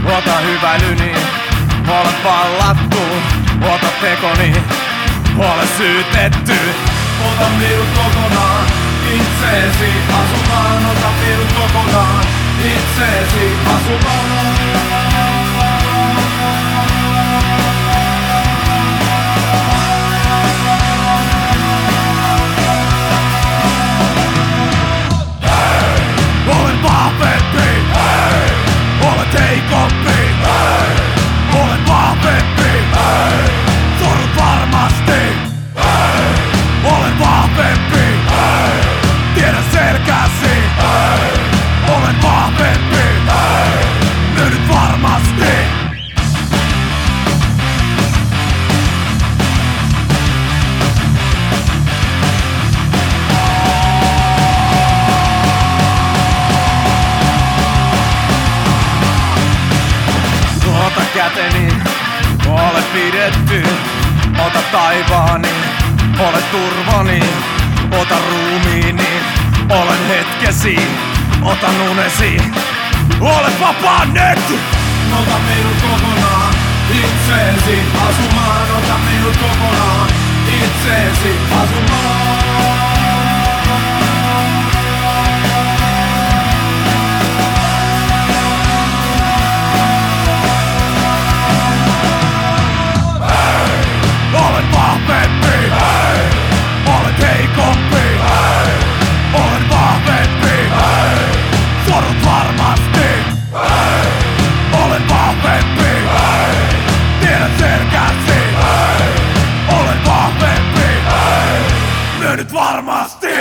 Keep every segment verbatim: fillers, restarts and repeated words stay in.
ota hyväilyni, ole vallattu, ota tekoni, ole syytetty. Ota minut kokonaan, itseesi asumaan. Ota minut kokonaan, itseesi asumaan. Olen vahvempi, hey. Olen heikompi, hey. Olen vahvempi, hey. Sorrut varmasti, hey. Olen vahvempi, hey. Tiedän selkäsi, hey. Olen vahvempi, hey. Nyt varmasti. Ota käteni, ole pidetty, ota taivaani, ole turvani, ota ruumiini, olen hetkesi, otan unesi, ole vapaa nyt! Ota minut kokonaan, itseesi asumaan. Ota minut kokonaan, itseesi asumaan. Olen vahvempi, hey. Olen heikompi, hey. Olen vahvempi, hey. Sorrut varmasti, hey. Olen vahvempi, hey. Tiedän selkäsi, hey. Olen vahvempi, hey. Nyt varmasti.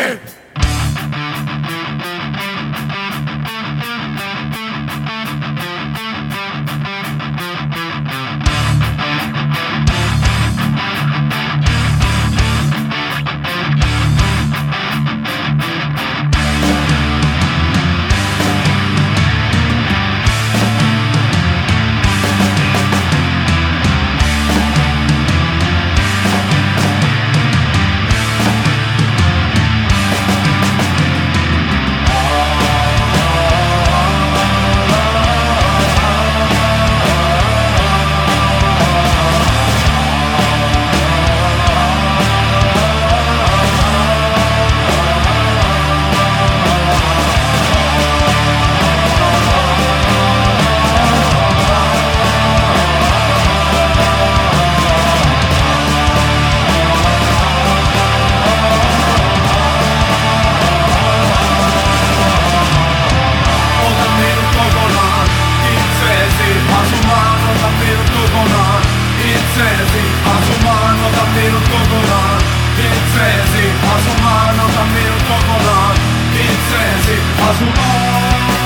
Itseesi asumaan, ota minut kokonaan. Itseesi asumaan, ota minut kokonaan. Itseesi asumaan.